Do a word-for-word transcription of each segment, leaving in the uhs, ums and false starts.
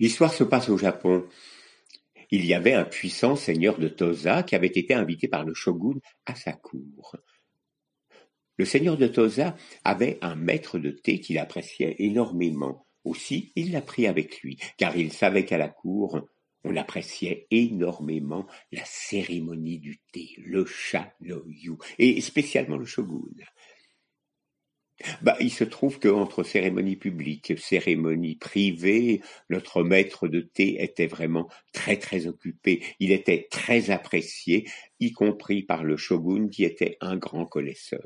L'histoire se passe au Japon. Il y avait un puissant seigneur de Tosa qui avait été invité par le shogun à sa cour. Le seigneur de Tosa avait un maître de thé qu'il appréciait énormément. Aussi, il l'a pris avec lui, car il savait qu'à la cour, on appréciait énormément la cérémonie du thé, le cha no yu, et spécialement le shogun. Bah, il se trouve qu'entre cérémonie publique, cérémonie privée, notre maître de thé était vraiment très très occupé. Il était très apprécié, y compris par le shogun qui était un grand connaisseur.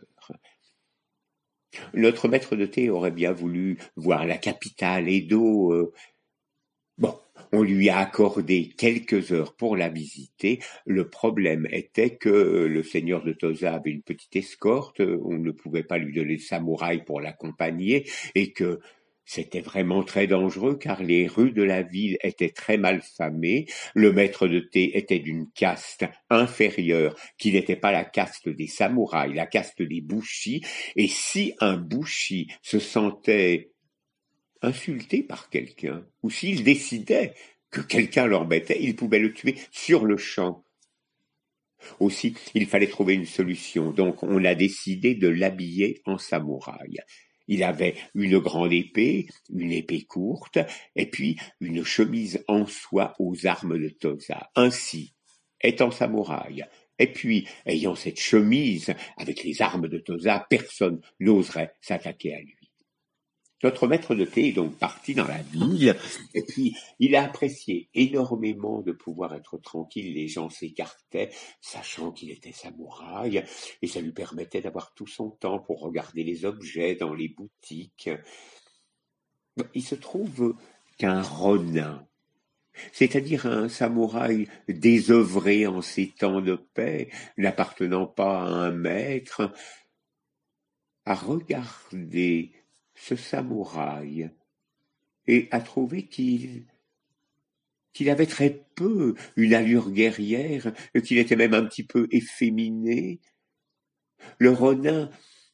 Notre maître de thé aurait bien voulu voir la capitale Edo. Euh, bon, on lui a accordé quelques heures pour la visiter. Le problème était que le seigneur de Tosa avait une petite escorte, on ne pouvait pas lui donner de samouraï pour l'accompagner, et que c'était vraiment très dangereux car les rues de la ville étaient très mal famées. Le maître de thé était d'une caste inférieure qui n'était pas la caste des samouraïs, la caste des bushi, et si un bushi se sentait insulté par quelqu'un, ou s'il décidait que quelqu'un l'embêtait, il pouvait le tuer sur le champ. Aussi, il fallait trouver une solution, donc on a décidé de l'habiller en samouraï. Il avait une grande épée, une épée courte, et puis une chemise en soie aux armes de Tosa. Ainsi, étant samouraï, et puis ayant cette chemise avec les armes de Tosa, personne n'oserait s'attaquer à lui. Notre maître de thé est donc parti dans la ville, et puis il a apprécié énormément de pouvoir être tranquille, les gens s'écartaient, sachant qu'il était samouraï, et ça lui permettait d'avoir tout son temps pour regarder les objets dans les boutiques. Il se trouve qu'un ronin, c'est-à-dire un samouraï désœuvré en ces temps de paix, n'appartenant pas à un maître, a regardé ce samouraï et a trouvé qu'il qu'il avait très peu une allure guerrière, qu'il était même un petit peu efféminé. Le ronin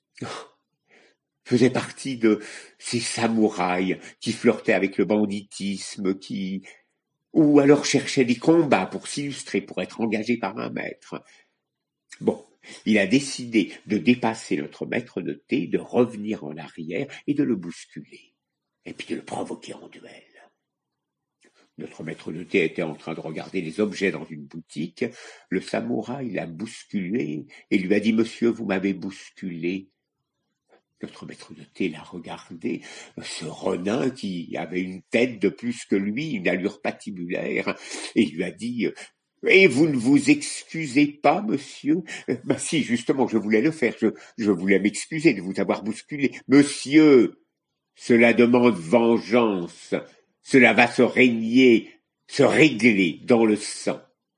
faisait partie de ces samouraïs qui flirtaient avec le banditisme, qui ou alors cherchaient des combats pour s'illustrer, pour être engagés par un maître. Bon, il a décidé de dépasser notre maître de thé, de revenir en arrière et de le bousculer, et puis de le provoquer en duel. Notre maître de thé était en train de regarder les objets dans une boutique. Le samouraï l'a bousculé et lui a dit « Monsieur, vous m'avez bousculé ». Notre maître de thé l'a regardé, ce renin qui avait une tête de plus que lui, une allure patibulaire, et lui a dit « Et vous ne vous excusez pas, monsieur ?»« Ben si, justement, je voulais le faire, je, je voulais m'excuser de vous avoir bousculé. »« Monsieur, cela demande vengeance, cela va se régner, se régler dans le sang. »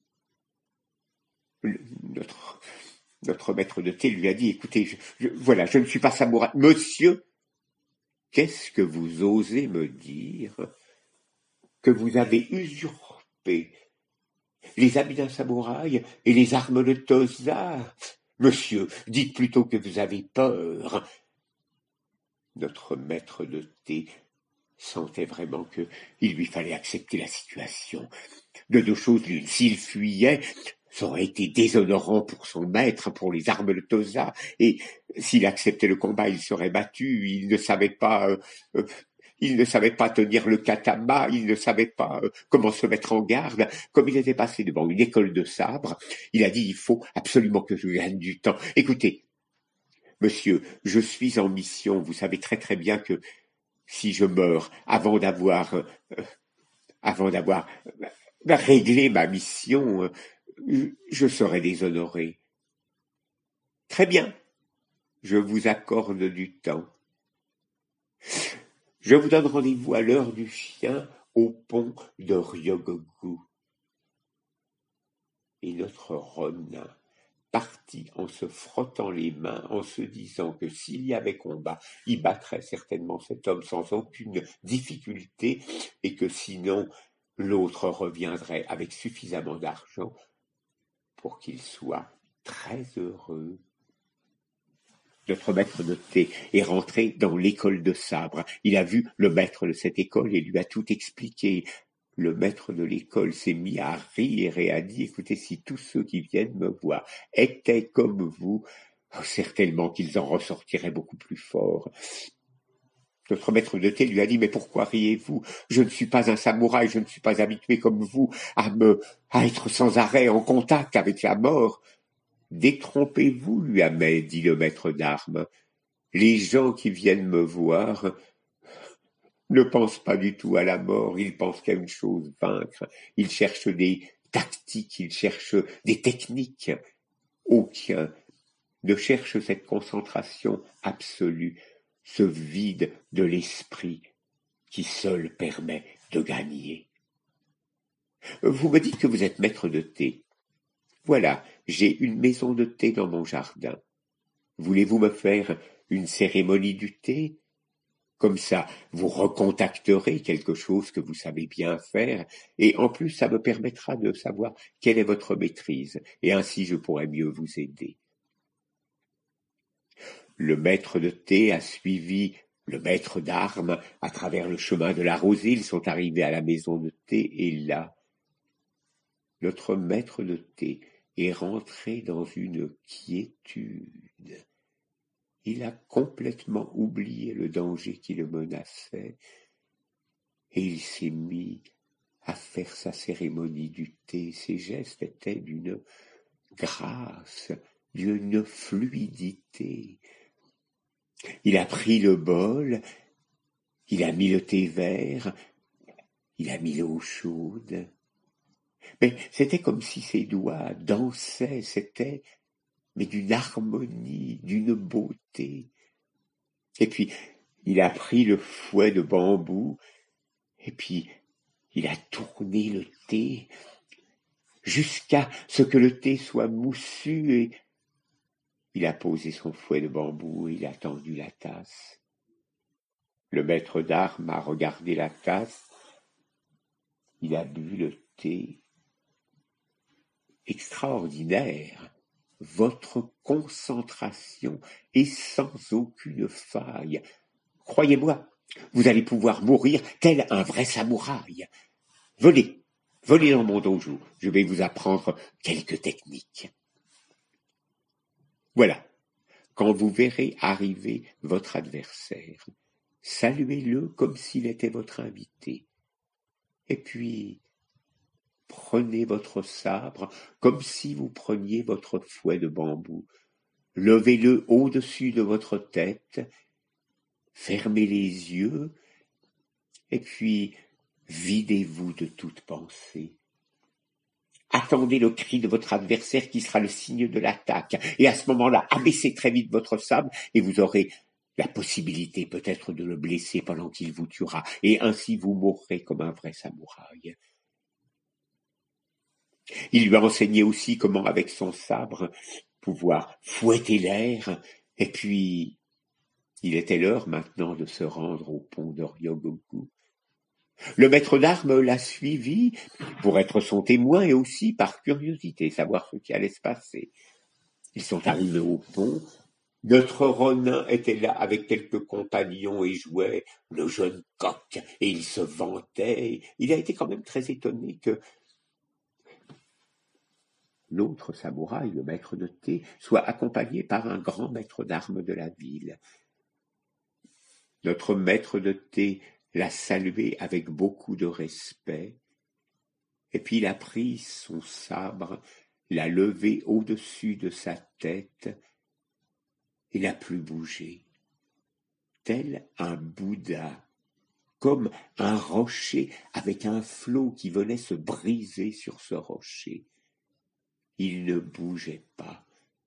Notre, notre maître de thé lui a dit « Écoutez, je, je, voilà, je ne suis pas samouraï. Monsieur, qu'est-ce que vous osez me dire que vous avez usurpé les habits d'un samouraï et les armes de Tosa? Monsieur, dites plutôt que vous avez peur. » Notre maître de thé sentait vraiment qu'il lui fallait accepter la situation. De deux choses l'une, s'il fuyait, ça aurait été déshonorant pour son maître, pour les armes de Tosa, et s'il acceptait le combat, il serait battu, il ne savait pas... Euh, euh, Il ne savait pas tenir le katama, il ne savait pas euh, comment se mettre en garde. Comme il était passé devant une école de sabre, il a dit « Il faut absolument que je gagne du temps. Écoutez, monsieur, je suis en mission. Vous savez très très bien que si je meurs avant d'avoir euh, avant d'avoir euh, réglé ma mission, euh, je serai déshonoré. Très bien, je vous accorde du temps. Je vous donne rendez-vous à l'heure du chien au pont de Ryogoku. » Et notre ronin partit en se frottant les mains, en se disant que s'il y avait combat, il battrait certainement cet homme sans aucune difficulté, et que sinon l'autre reviendrait avec suffisamment d'argent pour qu'il soit très heureux. Notre maître de thé est rentré dans l'école de sabre. Il a vu le maître de cette école et lui a tout expliqué. Le maître de l'école s'est mis à rire et a dit, écoutez, si tous ceux qui viennent me voir étaient comme vous, oh, certainement qu'ils en ressortiraient beaucoup plus forts. Notre maître de thé lui a dit, mais pourquoi riez-vous? Je ne suis pas un samouraï, je ne suis pas habitué comme vous à me, à être sans arrêt en contact avec la mort. Détrompez-vous, lui a dit le maître d'armes. Les gens qui viennent me voir ne pensent pas du tout à la mort, ils pensent qu'à une chose, vaincre. Ils cherchent des tactiques, ils cherchent des techniques. Aucun ne cherche cette concentration absolue, ce vide de l'esprit qui seul permet de gagner. Vous me dites que vous êtes maître de thé. Voilà, j'ai une maison de thé dans mon jardin. Voulez-vous me faire une cérémonie du thé? Comme ça, vous recontacterez quelque chose que vous savez bien faire, et en plus, ça me permettra de savoir quelle est votre maîtrise, et ainsi je pourrai mieux vous aider. Le maître de thé a suivi le maître d'armes à travers le chemin de la rosée. Ils sont arrivés à la maison de thé, et là, notre maître de thé est rentré dans une quiétude. Il a complètement oublié le danger qui le menaçait et il s'est mis à faire sa cérémonie du thé. Ses gestes étaient d'une grâce, d'une fluidité. Il a pris le bol, il a mis le thé vert, il a mis l'eau chaude. Mais c'était comme si ses doigts dansaient, c'était mais d'une harmonie, d'une beauté. Et puis, il a pris le fouet de bambou, et puis, il a tourné le thé, jusqu'à ce que le thé soit moussu, et il a posé son fouet de bambou, et il a tendu la tasse. Le maître d'armes a regardé la tasse, il a bu le thé. Extraordinaire! Votre concentration est sans aucune faille. Croyez-moi, vous allez pouvoir mourir tel un vrai samouraï. Venez, venez dans mon dojo, je vais vous apprendre quelques techniques. Voilà, quand vous verrez arriver votre adversaire, saluez-le comme s'il était votre invité. Et puis, prenez votre sabre comme si vous preniez votre fouet de bambou. Levez-le au-dessus de votre tête, fermez les yeux, et puis videz-vous de toute pensée. Attendez le cri de votre adversaire qui sera le signe de l'attaque, et à ce moment-là, abaissez très vite votre sabre, et vous aurez la possibilité peut-être de le blesser pendant qu'il vous tuera, et ainsi vous mourrez comme un vrai samouraï. Il lui a enseigné aussi comment, avec son sabre, pouvoir fouetter l'air, et puis il était l'heure maintenant de se rendre au pont de Ryogoku. Le maître d'armes l'a suivi pour être son témoin et aussi par curiosité, savoir ce qui allait se passer. Ils sont arrivés au pont. Notre Ronin était là avec quelques compagnons et jouait le jeune coq, et il se vantait. Il a été quand même très étonné que l'autre samouraï, le maître de thé, soit accompagné par un grand maître d'armes de la ville. Notre maître de thé l'a salué avec beaucoup de respect, et puis il a pris son sabre, l'a levé au-dessus de sa tête, et n'a plus bougé, tel un Bouddha, comme un rocher avec un flot qui venait se briser sur ce rocher. Il ne bougeait pas.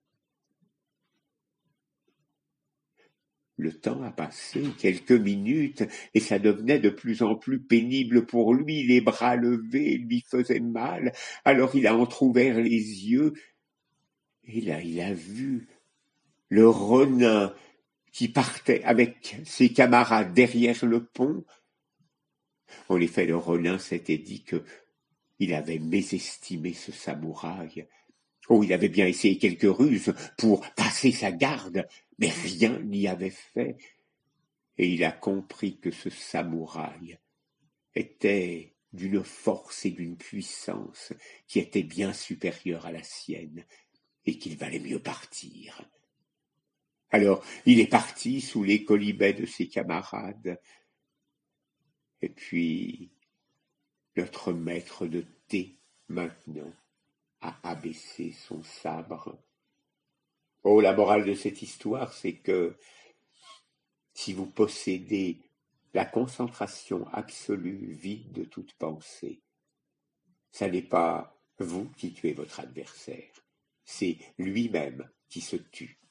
Le temps a passé, quelques minutes, et ça devenait de plus en plus pénible pour lui. Les bras levés lui faisaient mal. Alors il a entrouvert les yeux, et là il a vu le Ronin qui partait avec ses camarades derrière le pont. En effet, le Ronin s'était dit que il avait mésestimé ce samouraï. Oh, il avait bien essayé quelques ruses pour passer sa garde, mais rien n'y avait fait. Et il a compris que ce samouraï était d'une force et d'une puissance qui étaient bien supérieures à la sienne, et qu'il valait mieux partir. Alors, il est parti sous les quolibets de ses camarades, et puis notre maître de thé, maintenant, a abaissé son sabre. Oh, la morale de cette histoire, c'est que si vous possédez la concentration absolue, vide de toute pensée, ça n'est pas vous qui tuez votre adversaire, c'est lui-même qui se tue.